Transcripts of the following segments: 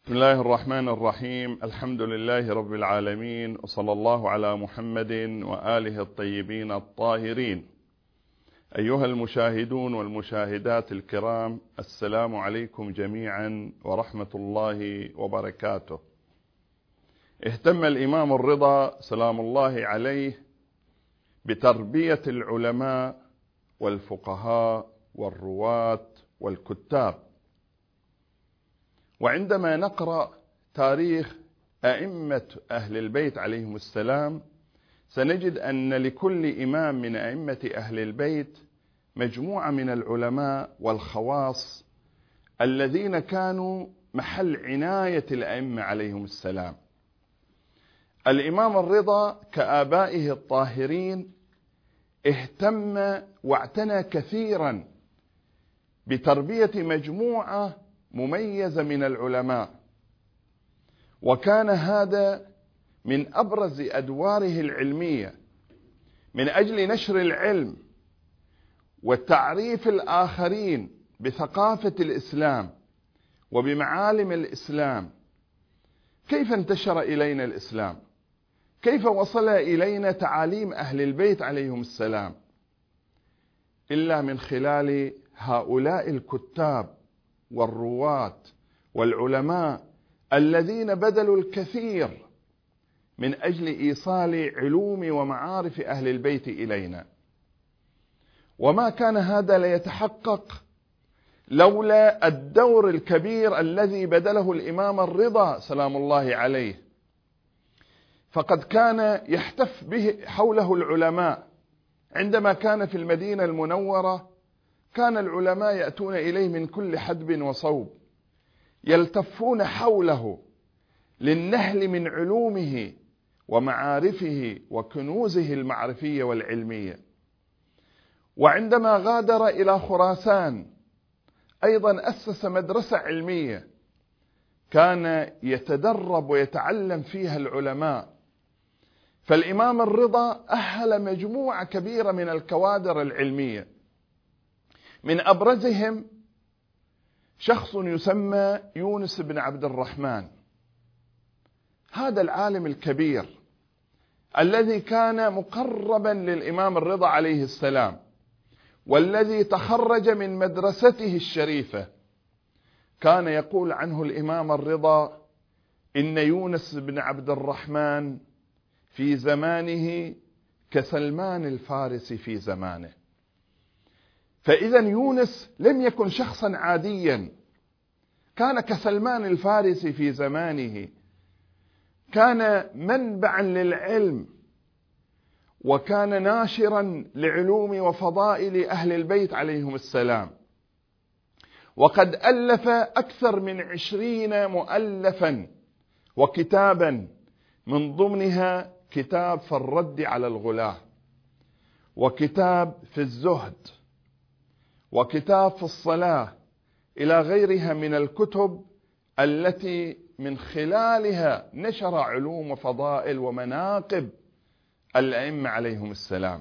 بسم الله الرحمن الرحيم. الحمد لله رب العالمين، وصلى الله على محمد وآله الطيبين الطاهرين. أيها المشاهدون والمشاهدات الكرام، السلام عليكم جميعا ورحمة الله وبركاته. اهتم الإمام الرضا سلام الله عليه بتربية العلماء والفقهاء والرواة والكتاب. وعندما نقرأ تاريخ أئمة أهل البيت عليهم السلام سنجد أن لكل إمام من أئمة أهل البيت مجموعة من العلماء والخواص الذين كانوا محل عناية الأئمة عليهم السلام. الإمام الرضا كآبائه الطاهرين اهتم واعتنى كثيرا بتربية مجموعة مميزة من العلماء، وكان هذا من أبرز أدواره العلمية من أجل نشر العلم وتعريف الآخرين بثقافة الإسلام وبمعالم الإسلام. كيف انتشر إلينا الإسلام؟ كيف وصل إلينا تعاليم أهل البيت عليهم السلام؟ إلا من خلال هؤلاء الكتاب والرواة والعلماء الذين بذلوا الكثير من أجل إيصال علوم ومعارف أهل البيت إلينا. وما كان هذا ليتحقق لولا الدور الكبير الذي بذله الإمام الرضا سلام الله عليه، فقد كان يحتف به حوله العلماء. عندما كان في المدينة المنورة كان العلماء يأتون إليه من كل حدب وصوب، يلتفون حوله للنهل من علومه ومعارفه وكنوزه المعرفية والعلمية. وعندما غادر إلى خراسان أيضا أسس مدرسة علمية كان يتدرب ويتعلم فيها العلماء. فالإمام الرضا أهل مجموعة كبيرة من الكوادر العلمية، من أبرزهم شخص يسمى يونس بن عبد الرحمن. هذا العالم الكبير الذي كان مقربا للإمام الرضا عليه السلام، والذي تخرج من مدرسته الشريفة، كان يقول عنه الإمام الرضا: إن يونس بن عبد الرحمن في زمانه كسلمان الفارس في زمانه. فإذا يونس لم يكن شخصا عاديا، كان كسلمان الفارس في زمانه، كان منبعا للعلم، وكان ناشرا لعلوم وفضائل أهل البيت عليهم السلام. وقد ألف أكثر من 20 مؤلفا وكتابا، من ضمنها كتاب في الرد على الغلاة، وكتاب في الزهد، وكتاب في الصلاة، إلى غيرها من الكتب التي من خلالها نشر علوم وفضائل ومناقب الأئمة عليهم السلام.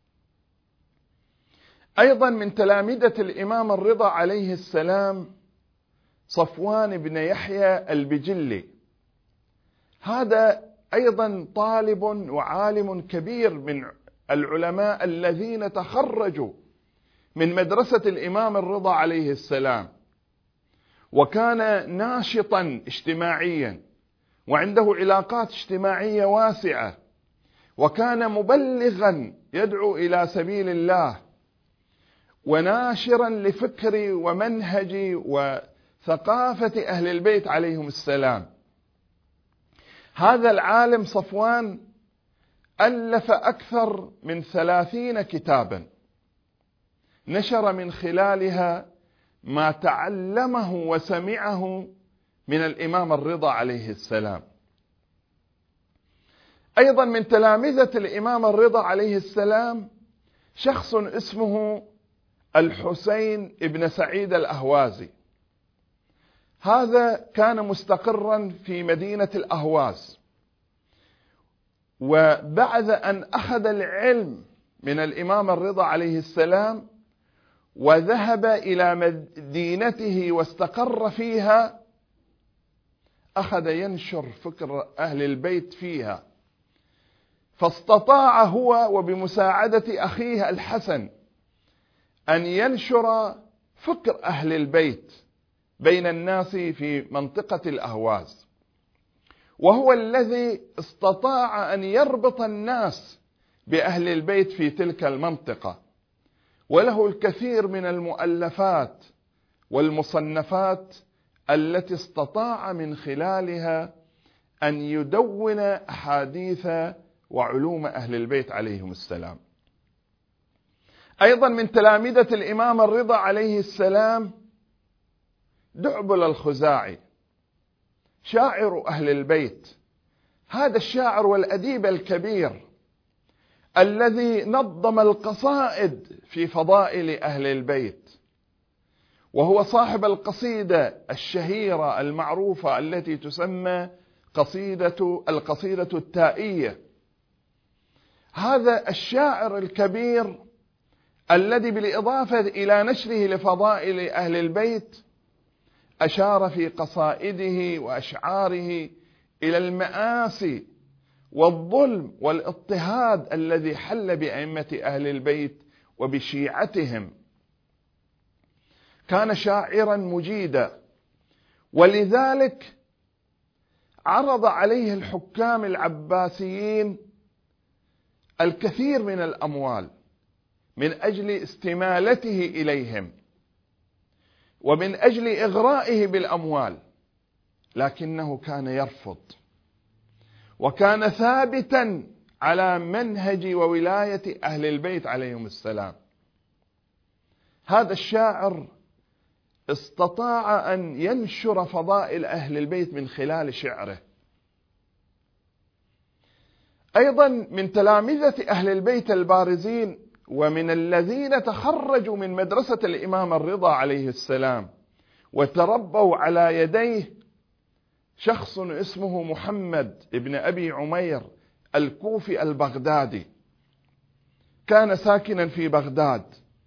أيضا من تلامذة الإمام الرضا عليه السلام صفوان بن يحيى البجلي. هذا أيضا طالب وعالم كبير من العلماء الذين تخرجوا من مدرسة الإمام الرضا عليه السلام، وكان ناشطا اجتماعيا وعنده علاقات اجتماعية واسعة، وكان مبلغا يدعو إلى سبيل الله، وناشرا لفكر ومنهج وثقافة أهل البيت عليهم السلام. هذا العالم صفوان ألف أكثر من 30 كتابا، نشر من خلالها ما تعلمه وسمعه من الإمام الرضا عليه السلام. أيضا من تلامذة الإمام الرضا عليه السلام شخص اسمه الحسين ابن سعيد الأهوازي. هذا كان مستقرا في مدينة الأهواز، وبعد أن أخذ العلم من الإمام الرضا عليه السلام وذهب إلى مدينته واستقر فيها، أخذ ينشر فكر أهل البيت فيها، فاستطاع هو وبمساعدة أخيه الحسن أن ينشر فكر أهل البيت بين الناس في منطقة الأهواز، وهو الذي استطاع أن يربط الناس بأهل البيت في تلك المنطقة، وله الكثير من المؤلفات والمصنفات التي استطاع من خلالها أن يدون أحاديث وعلوم أهل البيت عليهم السلام. أيضا من تلامذة الإمام الرضا عليه السلام دعبل الخزاعي، شاعر أهل البيت، هذا الشاعر والأديب الكبير الذي نظم القصائد في فضائل أهل البيت، وهو صاحب القصيدة الشهيرة المعروفة التي تسمى القصيدة التائية. هذا الشاعر الكبير الذي بالإضافة إلى نشره لفضائل أهل البيت أشار في قصائده وأشعاره إلى المآسي والظلم والاضطهاد الذي حل بأئمة أهل البيت وبشيعتهم. كان شاعرا مجيدا، ولذلك عرض عليه الحكام العباسيين الكثير من الأموال من أجل استمالته إليهم ومن أجل إغرائه بالأموال، لكنه كان يرفض، وكان ثابتا على منهج وولاية أهل البيت عليهم السلام. هذا الشاعر استطاع أن ينشر فضائل أهل البيت من خلال شعره. أيضا من تلامذة أهل البيت البارزين ومن الذين تخرجوا من مدرسة الإمام الرضا عليه السلام وتربوا على يديه شخص اسمه محمد ابن أبي عمير الكوفي البغدادي، كان ساكنا في بغداد،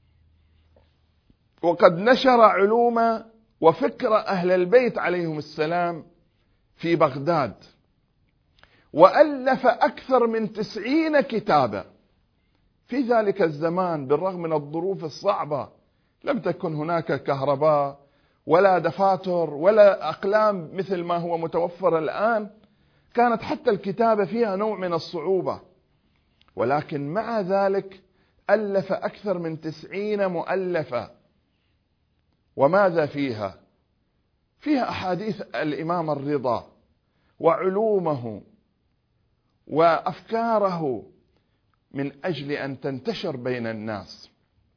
وقد نشر علوم وفكر أهل البيت عليهم السلام في بغداد، وألف أكثر من 90 كتابا. في ذلك الزمان بالرغم من الظروف الصعبة لم تكن هناك كهرباء ولا دفاتر ولا أقلام مثل ما هو متوفر الآن، كانت حتى الكتابة فيها نوع من الصعوبة، ولكن مع ذلك ألف أكثر من 90 مؤلفة. وماذا فيها؟ فيها أحاديث الإمام الرضا وعلومه وأفكاره من أجل أن تنتشر بين الناس.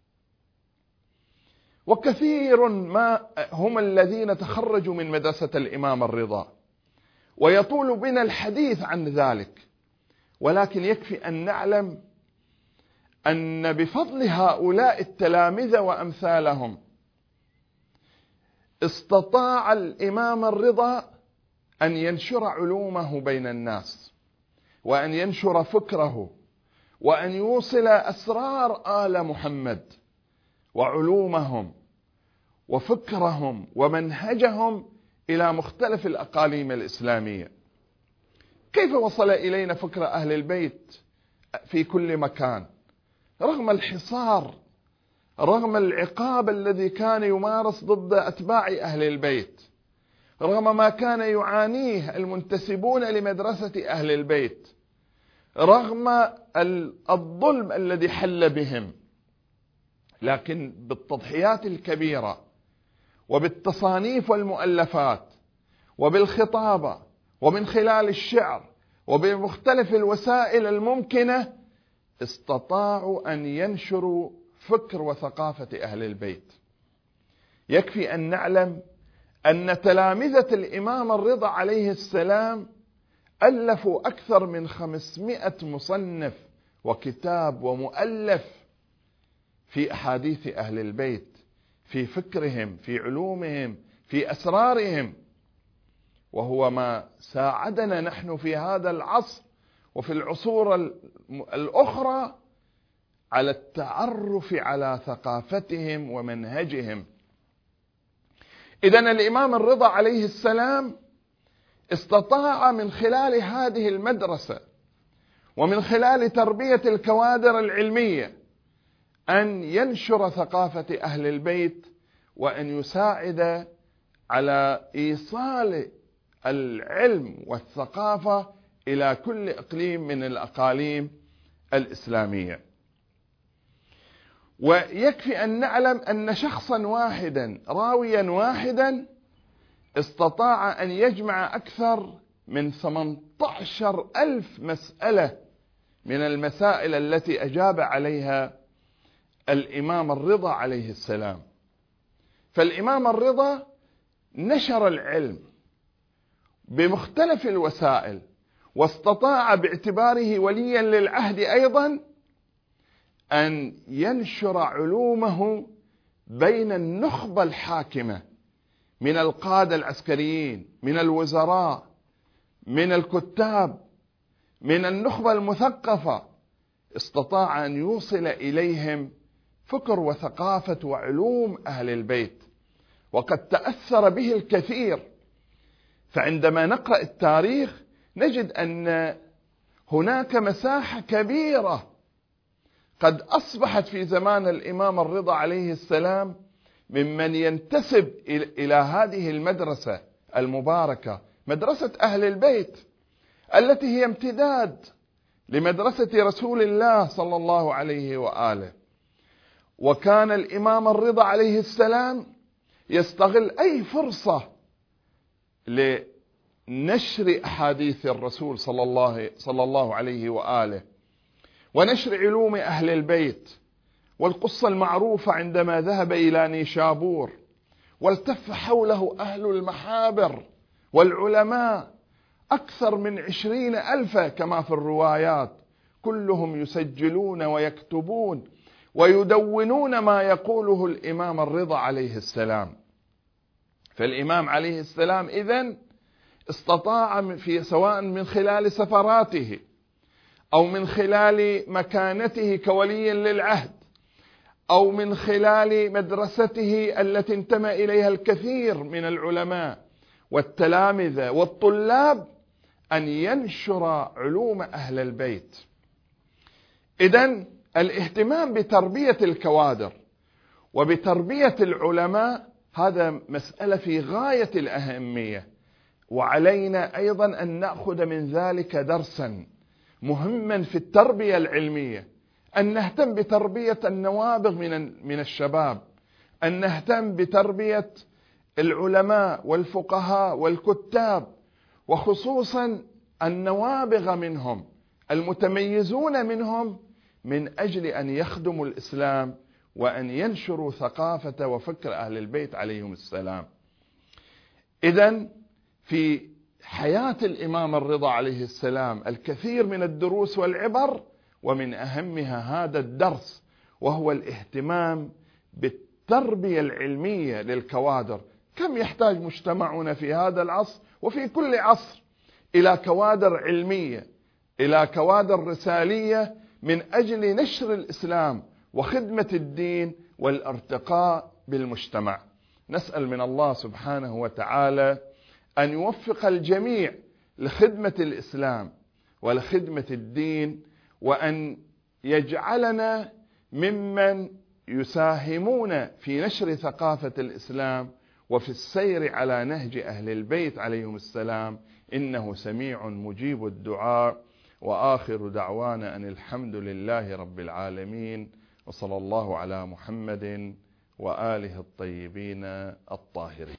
وكثير ما هم الذين تخرجوا من مدرسة الإمام الرضا، ويطول بنا الحديث عن ذلك، ولكن يكفي أن نعلم أن بفضل هؤلاء التلامذة وأمثالهم استطاع الإمام الرضا أن ينشر علومه بين الناس، وأن ينشر فكره، وأن يوصل أسرار آل محمد وعلومهم وفكرهم ومنهجهم إلى مختلف الأقاليم الإسلامية. كيف وصل إلينا فكر أهل البيت في كل مكان رغم الحصار، رغم العقاب الذي كان يمارس ضد أتباع أهل البيت، رغم ما كان يعانيه المنتسبون لمدرسة أهل البيت، رغم الظلم الذي حل بهم، لكن بالتضحيات الكبيرة وبالتصانيف والمؤلفات وبالخطابة ومن خلال الشعر وبمختلف الوسائل الممكنة استطاعوا أن ينشروا فكر وثقافة أهل البيت. يكفي أن نعلم أن تلامذة الإمام الرضا عليه السلام ألفوا أكثر من 500 مصنف وكتاب ومؤلف في أحاديث أهل البيت، في فكرهم، في علومهم، في أسرارهم، وهو ما ساعدنا نحن في هذا العصر وفي العصور الأخرى على التعرف على ثقافتهم ومنهجهم. إذن الإمام الرضا عليه السلام استطاع من خلال هذه المدرسة ومن خلال تربية الكوادر العلمية أن ينشر ثقافة أهل البيت، وأن يساعد على إيصال العلم والثقافة إلى كل إقليم من الأقاليم الإسلامية. ويكفي أن نعلم أن شخصا واحدا، راويا واحدا، استطاع أن يجمع أكثر من 18,000 مسألة من المسائل التي أجاب عليها الإمام الرضا عليه السلام. فالإمام الرضا نشر العلم بمختلف الوسائل، واستطاع باعتباره وليا للعهد أيضا أن ينشر علومه بين النخبة الحاكمة من القادة العسكريين، من الوزراء، من الكتاب، من النخبة المثقفة. استطاع أن يوصل إليهم فكر وثقافة وعلوم أهل البيت، وقد تأثر به الكثير. فعندما نقرأ التاريخ نجد أن هناك مساحة كبيرة قد أصبحت في زمان الإمام الرضا عليه السلام ممن ينتسب إلى هذه المدرسة المباركة، مدرسة أهل البيت، التي هي امتداد لمدرسة رسول الله صلى الله عليه وآله. وكان الإمام الرضا عليه السلام يستغل أي فرصة لنشر أحاديث الرسول صلى الله عليه وآله، ونشر علوم أهل البيت. والقصة المعروفة عندما ذهب إلى نيشابور والتف حوله أهل المحابر والعلماء أكثر من 20,000 كما في الروايات، كلهم يسجلون ويكتبون ويدونون ما يقوله الإمام الرضا عليه السلام. فالإمام عليه السلام إذن استطاع سواء من خلال سفراته أو من خلال مكانته كولي للعهد أو من خلال مدرسته التي انتمى إليها الكثير من العلماء والتلامذة والطلاب، أن ينشر علوم أهل البيت. إذن الاهتمام بتربية الكوادر وبتربية العلماء هذا مسألة في غاية الأهمية، وعلينا أيضا أن نأخذ من ذلك درسا مهما في التربية العلمية، أن نهتم بتربية النوابغ من الشباب، أن نهتم بتربية العلماء والفقهاء والكتاب، وخصوصا النوابغ منهم المتميزون منهم، من أجل أن يخدموا الإسلام وأن ينشروا ثقافة وفكر أهل البيت عليهم السلام. إذن في حياة الإمام الرضا عليه السلام الكثير من الدروس والعبر، ومن أهمها هذا الدرس، وهو الاهتمام بالتربية العلمية للكوادر. كم يحتاج مجتمعنا في هذا العصر وفي كل عصر إلى كوادر علمية، إلى كوادر رسالية، من أجل نشر الإسلام وخدمة الدين والارتقاء بالمجتمع. نسأل من الله سبحانه وتعالى أن يوفق الجميع لخدمة الإسلام ولخدمة الدين، وأن يجعلنا ممن يساهمون في نشر ثقافة الإسلام وفي السير على نهج أهل البيت عليهم السلام، إنه سميع مجيب الدعاء. وآخر دعوانا أن الحمد لله رب العالمين، وصلى الله على محمد وآله الطيبين الطاهرين.